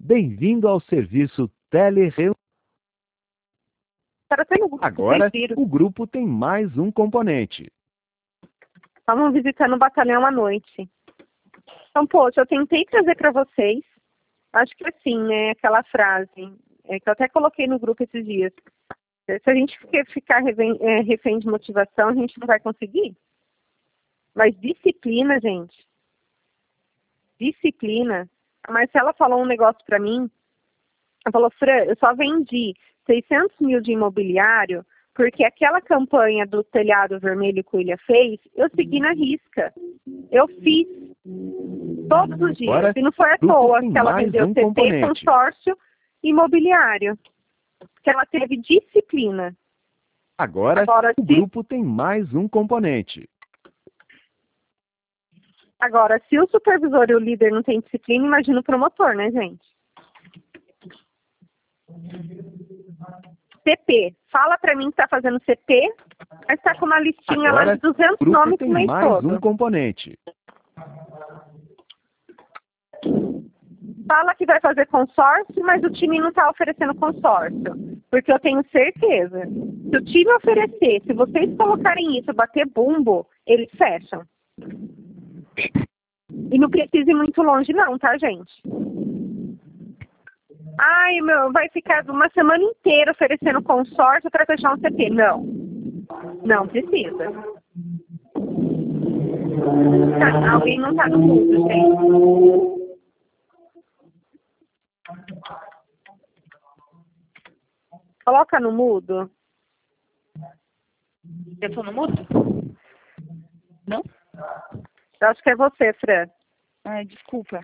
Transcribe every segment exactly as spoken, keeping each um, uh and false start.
Bem-vindo ao serviço Telereunião. Para ter no grupo, Agora, vocês viram. o grupo tem mais um componente. Estavam visitando o batalhão à noite. Então, poxa, eu tentei trazer para vocês, acho que assim, né, aquela frase, é, que eu até coloquei no grupo esses dias. Se a gente ficar refém, é, refém de motivação, a gente não vai conseguir. Mas disciplina, gente. Disciplina. A Marcela falou um negócio para mim. Ela falou, Fran, eu só vendi seiscentos mil de imobiliário porque aquela campanha do telhado vermelho que o Ilha fez, eu segui na risca. Eu fiz todos os dias. Agora, e não foi à grupo toa tem que ela mais vendeu um C P, componente. consórcio imobiliário. Que ela teve disciplina. Agora, Agora, o se, grupo tem mais um componente. agora, se o supervisor e o líder não têm disciplina, imagina o promotor, né, gente? C P. Fala pra mim que tá fazendo C P, mas tá com uma listinha lá Agora, de duzentos o grupo nomes tem pro mês mais todo. um componente. Fala que vai fazer consórcio, mas o time não tá oferecendo consórcio. Porque eu tenho certeza, se o time oferecer, se vocês colocarem isso, bater bumbo, eles fecham. E não precisa ir muito longe não, tá, gente? Ai, meu, vai ficar uma semana inteira oferecendo consórcio para fechar um C P. Não. Não precisa. Tá, alguém não tá no mundo, gente. Coloca no mudo. Eu tô no mudo? Não? Eu acho que é você, Fran. Ai, desculpa.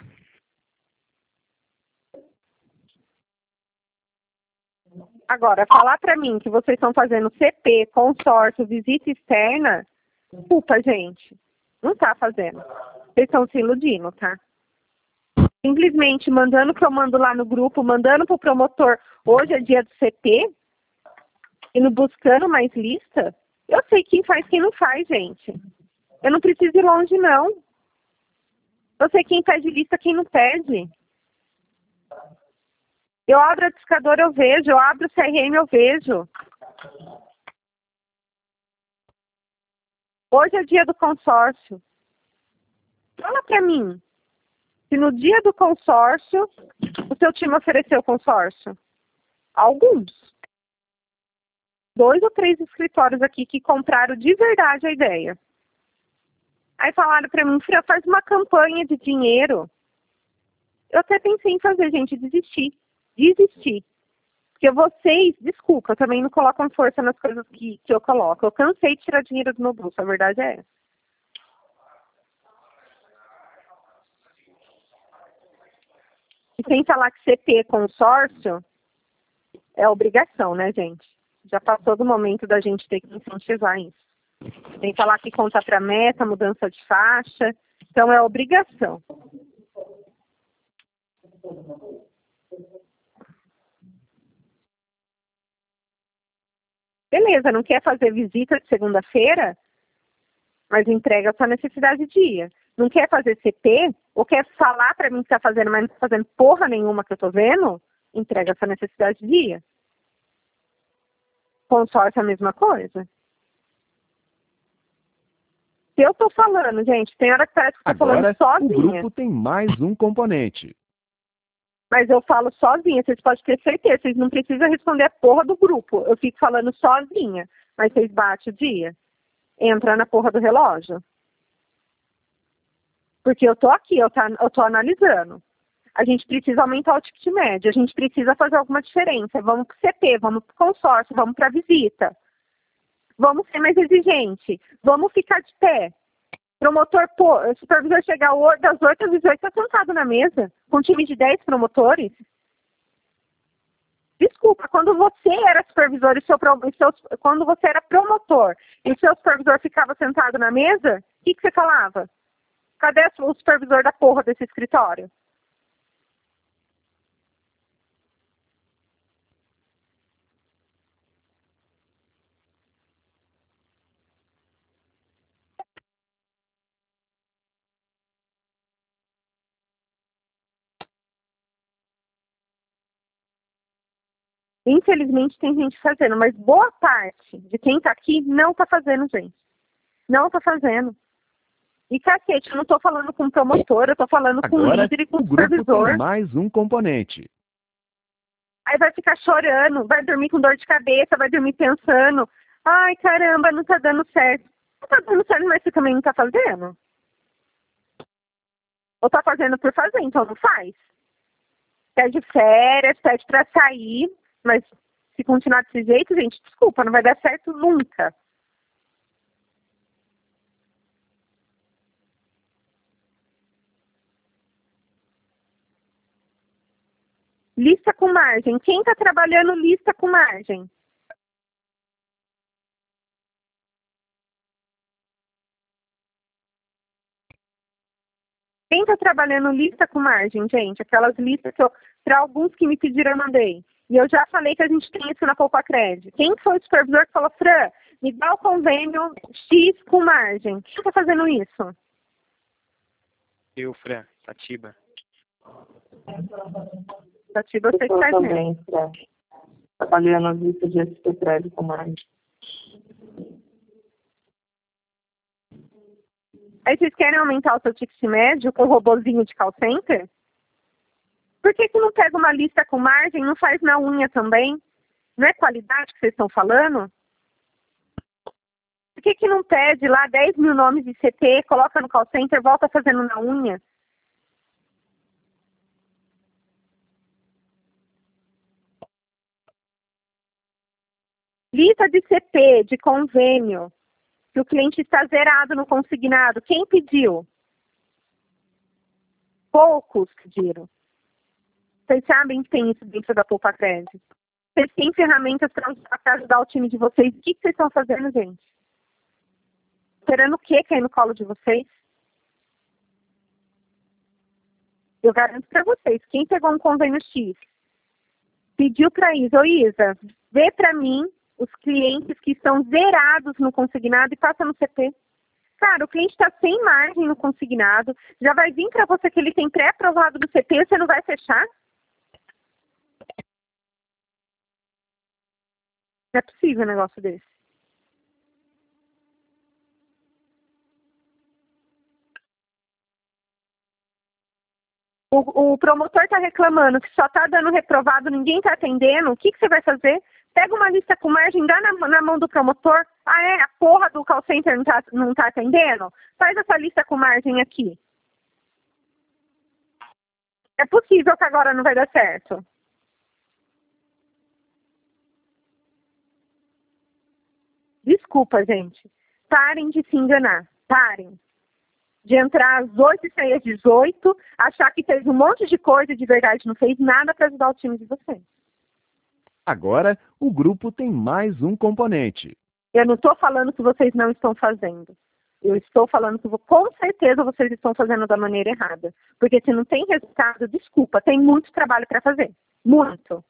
Agora, falar pra mim que vocês estão fazendo C P, consórcio, visita externa, desculpa, gente. Não tá fazendo. Vocês estão se iludindo, tá? Simplesmente mandando que eu mando lá no grupo, mandando pro promotor, hoje é dia do C P, e no buscando mais lista, eu sei quem faz e quem não faz, gente. Eu não preciso ir longe, não. Eu sei quem pede lista, quem não pede. Eu abro a discadora, eu vejo. Eu abro o C R M, eu vejo. Hoje é dia do consórcio. Fala pra mim. Se no dia do consórcio, o seu time ofereceu consórcio? Alguns. Dois ou três escritórios aqui que compraram de verdade a ideia. Aí falaram pra mim, Fran, faz uma campanha de dinheiro. Eu até pensei em fazer, gente, desistir. Desistir. Porque vocês, desculpa, também não colocam força nas coisas que, que eu coloco. Eu cansei de tirar dinheiro do meu bolso, a verdade é essa. E sem falar que C P consórcio é obrigação, né, gente? Já passou do momento da gente ter que incentivar isso. Sem falar que conta para meta, mudança de faixa. Então, é obrigação. Beleza, não quer fazer visita de segunda-feira, mas entrega a sua necessidade de dia. Não quer fazer C P, ou quer falar para mim que está fazendo, mas não está fazendo porra nenhuma que eu estou vendo, entrega a sua necessidade de dia. Consórcio é a mesma coisa. Se eu estou falando, gente, tem hora que parece que eu estou falando Agora, sozinha. o grupo tem mais um componente. Mas eu falo sozinha, vocês podem ter certeza, vocês não precisam responder a porra do grupo. Eu fico falando sozinha, mas vocês batem o dia. Entra na porra do relógio. Porque eu tô aqui, eu, tá, eu tô analisando. A gente precisa aumentar o ticket médio, a gente precisa fazer alguma diferença. Vamos pro C P, vamos pro consórcio, vamos pra visita. Vamos ser mais exigente. Vamos ficar de pé. Promotor, pô, o supervisor chegar das oito às dezoito, tá sentado na mesa, com um time de dez promotores. Desculpa, quando você era supervisor e seu, e seu, quando você era promotor e o seu supervisor ficava sentado na mesa, o que, que você falava? Cadê o supervisor da porra desse escritório? Infelizmente tem gente fazendo, mas boa parte de quem está aqui não está fazendo, gente. Não está fazendo. E cacete, eu não estou falando com o promotor, eu estou falando com o Agora, líder e com o o grupo supervisor. tem mais um componente. Aí vai ficar chorando, vai dormir com dor de cabeça, vai dormir pensando, ai caramba, não está dando certo. Não está dando certo, mas você também não está fazendo? Ou está fazendo por fazer, então não faz. Pede férias, pede para sair, mas se continuar desse jeito, gente, desculpa, não vai dar certo nunca. Lista com margem. Quem está trabalhando lista com margem? Quem está trabalhando lista com margem, gente? Aquelas listas que eu, para alguns que me pediram, eu mandei. E eu já falei que a gente tem isso na Poupa Crédito. Quem foi o supervisor que falou, Fran, me dá o convênio X com margem? Quem está fazendo isso? Eu, Fran, Tatiba. Tatiba, você que faz mesmo. também, Fran. Trabalhando na lista de S P Crédito com margem. Aí vocês querem aumentar o seu ticket médio com o robozinho de call center? Por que que não pega uma lista com margem e não faz na unha também? Não é qualidade que vocês estão falando? Por que que não pede lá dez mil nomes de C T, coloca no call center, volta fazendo na unha? Lista de C P, de convênio, que o cliente está zerado no consignado. Quem pediu? Poucos pediram. Vocês sabem que tem isso dentro da Poupa Crédito. Vocês têm ferramentas para ajudar o time de vocês. O que, que vocês estão fazendo, gente? Esperando o quê cair no colo de vocês? Eu garanto para vocês, quem pegou um convênio X, pediu para Isa, ô Isa, vê para mim os clientes que estão zerados no consignado e passa no C P. Cara, o cliente está sem margem no consignado, já vai vir para você que ele tem pré-aprovado do C P, você não vai fechar? Não é possível um negócio desse. O, o promotor está reclamando que só está dando reprovado, ninguém está atendendo. O que, que você vai fazer? Pega uma lista com margem, dá na, na mão do promotor. Ah, é? A porra do call center não está não tá atendendo? Faz essa lista com margem aqui. É possível que agora não vai dar certo. Desculpa, gente. Parem de se enganar. Parem. De entrar às oito e sair às dezoito, achar que fez um monte de coisa e de verdade não fez nada para ajudar o time de vocês. Agora, o grupo tem mais um componente. Eu não estou falando que vocês não estão fazendo. Eu estou falando que com certeza vocês estão fazendo da maneira errada. Porque se não tem resultado, desculpa, tem muito trabalho para fazer. Muito.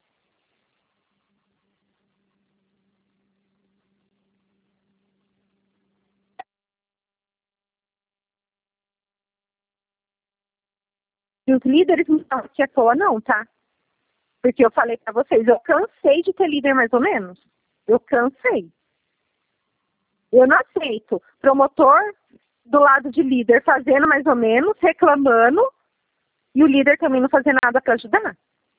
E os líderes não estão aqui à toa não, tá? Porque eu falei para vocês, eu cansei de ter líder mais ou menos. Eu cansei. Eu não aceito promotor do lado de líder fazendo mais ou menos, reclamando, e o líder também não fazer nada para ajudar.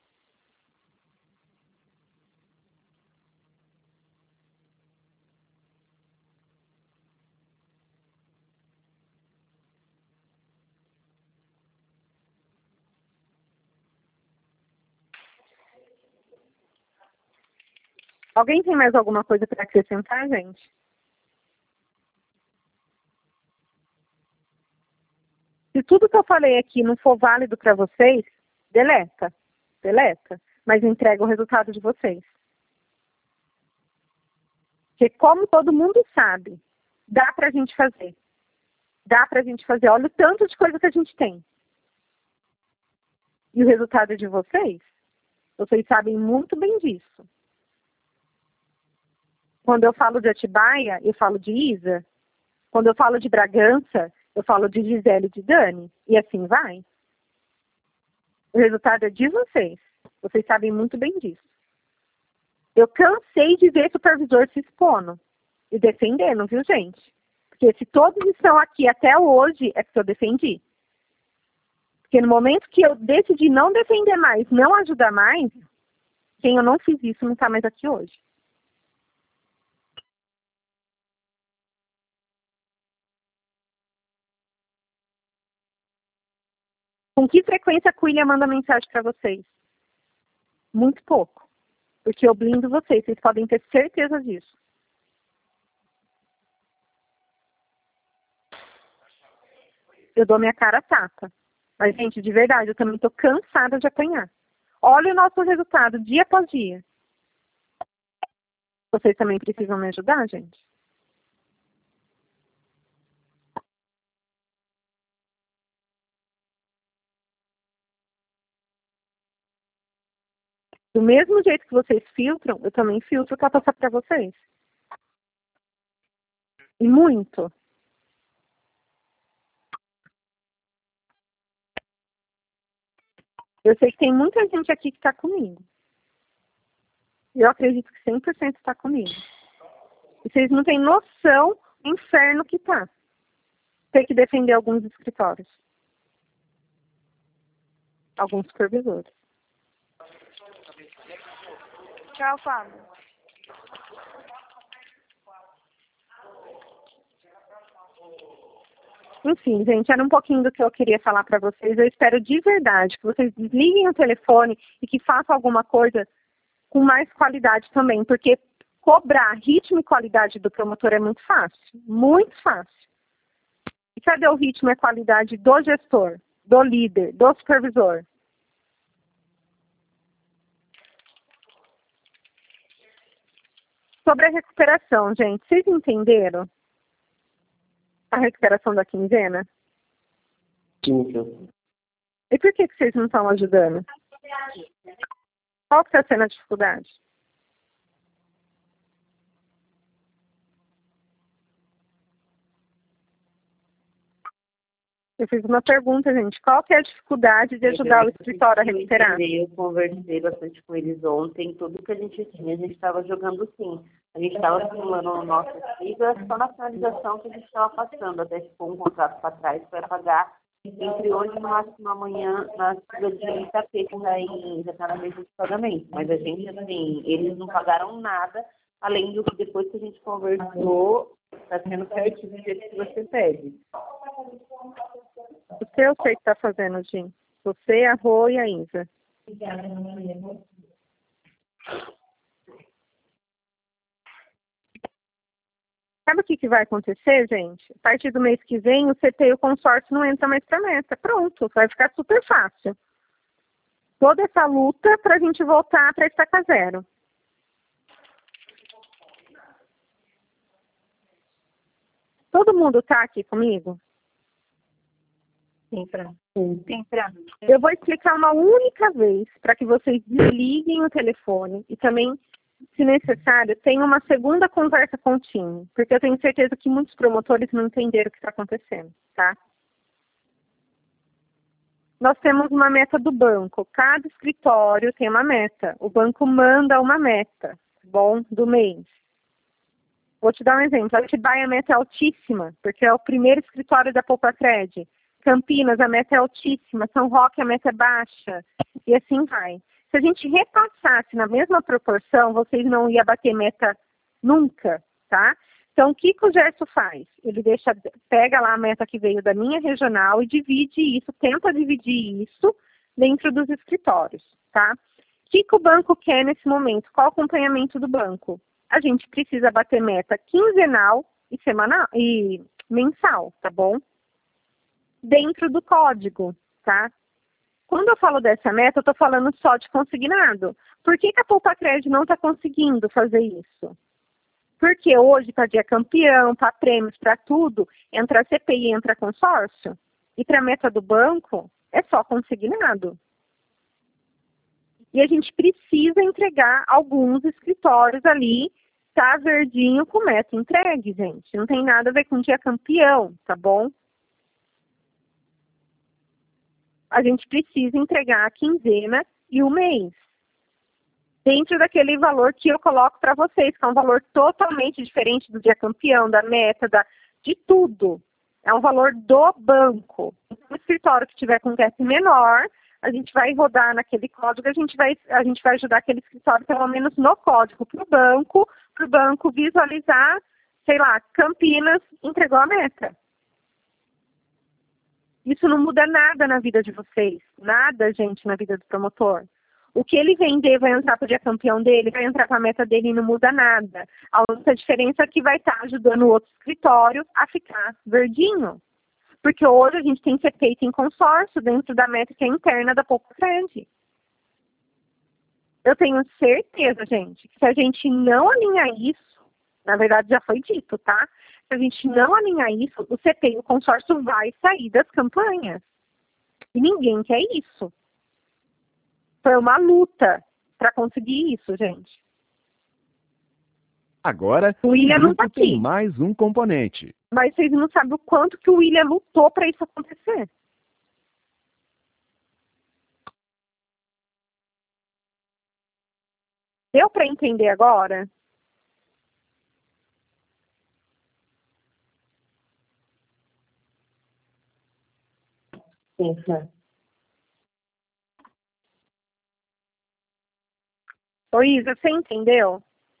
Alguém tem mais alguma coisa para acrescentar, gente? Se tudo que eu falei aqui não for válido para vocês, deleta, deleta, mas entrega o resultado de vocês. Porque como todo mundo sabe, dá para a gente fazer. Dá para a gente fazer. Olha o tanto de coisa que a gente tem. E o resultado de vocês, vocês sabem muito bem disso. Quando eu falo de Atibaia, eu falo de Isa. Quando eu falo de Bragança, eu falo de Gisele e de Dani. E assim vai. O resultado é de vocês. Vocês sabem muito bem disso. Eu cansei de ver supervisor se expondo e defendendo, viu, gente? Porque se todos estão aqui até hoje, é porque eu defendi. Porque no momento que eu decidi não defender mais, não ajudar mais, quem eu não fiz isso não está mais aqui hoje. Com que frequência a William manda mensagem para vocês? Muito pouco. Porque eu blindo vocês, vocês podem ter certeza disso. Eu dou minha cara a tapa. Mas, gente, de verdade, eu também estou cansada de apanhar. Olha o nosso resultado, dia após dia. Vocês também precisam me ajudar, gente? Do mesmo jeito que vocês filtram, eu também filtro para passar para vocês. E muito. Eu sei que tem muita gente aqui que está comigo. Eu acredito que cem por cento está comigo. E vocês não têm noção do inferno que tá. Ter que defender alguns escritórios. Alguns supervisores. Tchau, Fábio. Enfim, gente, era um pouquinho do que eu queria falar para vocês. Eu espero de verdade que vocês desliguem o telefone e que façam alguma coisa com mais qualidade também, porque cobrar ritmo e qualidade do promotor é muito fácil, muito fácil. E cadê o ritmo e qualidade do gestor, do líder, do supervisor? Sobre a recuperação, gente, vocês entenderam a recuperação da quinzena? Sim, sim. E por que, que vocês não estão ajudando? Qual que está sendo a dificuldade? Eu fiz uma pergunta, gente. Qual que é a dificuldade de ajudar o escritório a recuperar? Eu conversei bastante com eles ontem. Tudo que a gente tinha, a gente estava jogando sim. A gente estava simulando nossas siglas, só na finalização que a gente estava passando. Até ficou um contrato para trás para pagar entre hoje e no máximo amanhã na sigla de I T P, que daí já está na mesa de pagamento. Mas a gente, assim, eles não pagaram nada, além do que depois que a gente conversou, está sendo certinho do jeito que você pede. O que eu sei que está fazendo, Jim? Você, a Rô e a Isa. Sabe o que, que vai acontecer, gente? A partir do mês que vem, o C T e o consórcio não entra mais para a meta. Pronto, vai ficar super fácil. Toda essa luta para a gente voltar para estaca zero. Todo mundo está aqui comigo? Sim, Fran. Sim, Fran. Eu vou explicar uma única vez para que vocês desliguem o telefone e também, se necessário, tenham uma segunda conversa com o time, porque eu tenho certeza que muitos promotores não entenderam o que está acontecendo, tá? Nós temos uma meta do banco. Cada escritório tem uma meta. O banco manda uma meta, bom, do mês. Vou te dar um exemplo. A Atibaia, a meta é altíssima, porque é o primeiro escritório da Poupa-Cred. Campinas, a meta é altíssima. São Roque, a meta é baixa. E assim vai. Se a gente repassasse na mesma proporção, vocês não iam bater meta nunca, tá? Então, o que, que o Gerson faz? Ele deixa, pega lá a meta que veio da minha regional e divide isso, tenta dividir isso dentro dos escritórios, tá? O que, que o banco quer nesse momento? Qual o acompanhamento do banco? A gente precisa bater meta quinzenal e semanal e mensal, tá bom? Dentro do código, tá? Quando eu falo dessa meta, eu estou falando só de consignado. Por que, que a Poupa-Cred não está conseguindo fazer isso? Porque hoje, para dia campeão, para prêmios, para tudo, entra C P I, entra consórcio. E para a meta do banco, é só consignado. E a gente precisa entregar alguns escritórios ali, tá verdinho com meta entregue, gente. Não tem nada a ver com dia campeão, tá bom? A gente precisa entregar a quinzena e o mês. dentro daquele valor que eu coloco para vocês, que é um valor totalmente diferente do dia campeão, da meta, da, de tudo. É um valor do banco. O escritório que tiver com gap menor, a gente vai rodar naquele código, a gente vai, a gente vai ajudar aquele escritório, pelo menos no código, para o banco, para o banco visualizar, sei lá, Campinas entregou a meta. Isso não muda nada na vida de vocês. Nada, gente, na vida do promotor. O que ele vender vai entrar para o dia campeão dele, vai entrar para a meta dele e não muda nada. A única diferença é que vai estar ajudando o outro escritório a ficar verdinho. Porque hoje a gente tem que ser feito em consórcio dentro da meta que é interna da Poupa Trend. Eu tenho certeza, gente, que se a gente não alinhar isso, na verdade já foi dito, tá? Se a gente não alinhar isso, o C P e o consórcio vai sair das campanhas. E ninguém quer isso. Foi uma luta para conseguir isso, gente. Agora, o William não tá tem aqui. mais um componente. Mas vocês não sabem o quanto que o William lutou para isso acontecer. Deu para entender agora? Sim, Fran. Ô Isa, você entendeu?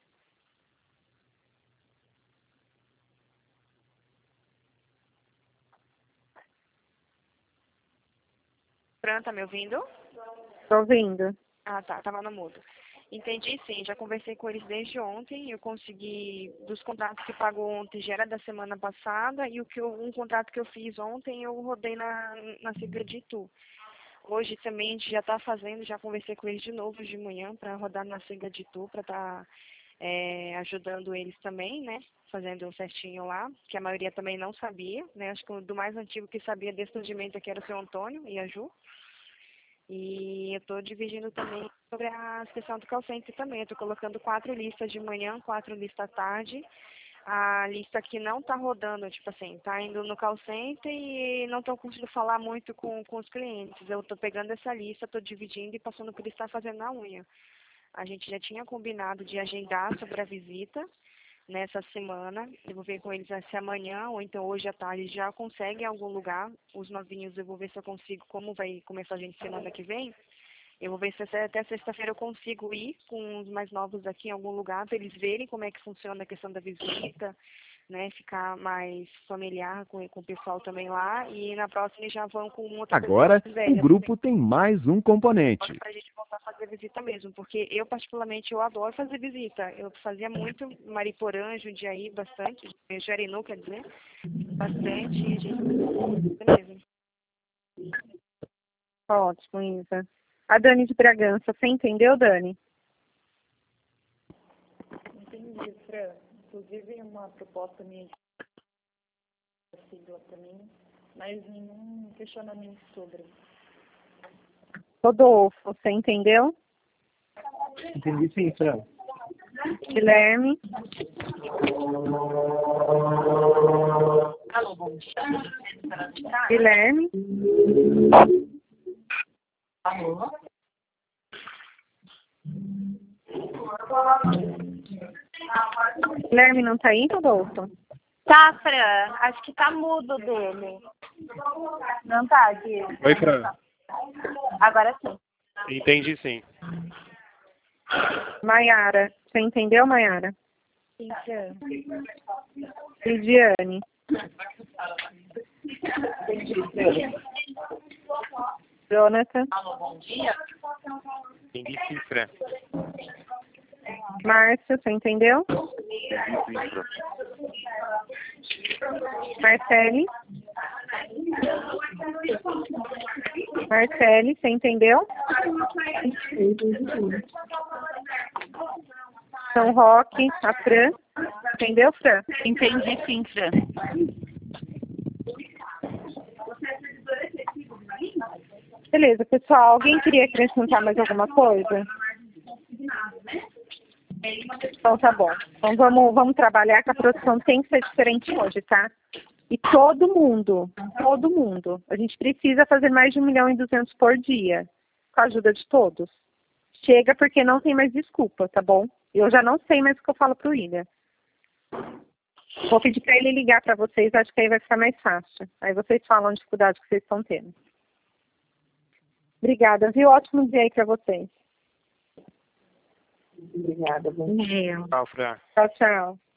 Fran, tá me ouvindo? Tô ouvindo. Ah, tá, tava no mudo. Entendi, sim, já conversei com eles desde ontem, eu consegui, dos contratos que pagou ontem já era da semana passada, e o que eu, um contrato que eu fiz ontem eu rodei na, na sigla de Itu. Hoje também a gente já está fazendo, já conversei com eles de novo de manhã para rodar na sigla de Itu, para estar tá, é, ajudando eles também, né? Fazendo certinho lá, que a maioria também não sabia, né? Acho que o do mais antigo que sabia desse atendimento aqui era o seu Antônio e a Ju. E eu estou dividindo também sobre a questão do call center também. Eu estou colocando quatro listas de manhã, quatro listas à tarde. A lista que não está rodando, tipo assim, está indo no call center e não estou conseguindo falar muito com, com os clientes. Eu estou pegando essa lista, estou dividindo e passando por estar fazendo na unha. A gente já tinha combinado de agendar sobre a visita nessa semana. Eu vou ver com eles se amanhã ou então hoje à tarde já conseguem em algum lugar. Os novinhos eu vou ver se eu consigo, como vai começar a gente semana que vem. Eu vou ver se até sexta-feira eu consigo ir com os mais novos aqui em algum lugar para eles verem como é que funciona a questão da visita, né? Ficar mais familiar com, com o pessoal também lá. E na próxima eles já vão com outra Agora, pessoa mais velha o grupo também. tem mais um componente. Para a gente voltar a fazer visita mesmo, porque eu particularmente eu adoro fazer visita. Eu fazia muito Mariporã, Jundiaí, bastante, Jarinu, quer dizer, bastante, e a gente mesmo. Ótimo, Isa. A Dani de Bragança, você entendeu, Dani? Entendi, Fran. Inclusive uma proposta minha de sigla para mim, mas nenhum questionamento sobre. Rodolfo, você entendeu? Entendi sim, Fran. Guilherme? Alô, bom dia. Guilherme? Alô? Guilherme não tá aí, Rodolfo? Tá, Fran. Acho que tá mudo dele. Não tá, Diego? Oi, Fran. Agora sim. Entendi sim. Maiara, você entendeu, Maiara? Sim, Fran. Lidiane? Jonathan? Alô, bom dia. Entendi sim, Fran. Márcio, você entendeu? Entendi sim, Fran. Marcele? Marcele, você entendeu? São Roque, a Fran. Entendeu, Fran? Entendi sim, Fran. Beleza, pessoal. Alguém queria acrescentar mais alguma coisa? Então tá bom. Então vamos, vamos trabalhar que a produção tem que ser diferente hoje, tá? E todo mundo, todo mundo. A gente precisa fazer mais de um milhão e duzentos por dia. Com a ajuda de todos. chega porque não tem mais desculpa, tá bom? Eu já não sei mais o que eu falo pro William. Vou pedir para ele ligar para vocês, acho que aí vai ficar mais fácil. Aí vocês falam a dificuldade que vocês estão tendo. Obrigada, viu? Ótimo dia aí para vocês. Obrigada, bom dia. Tchau, Fran. Tchau, tchau.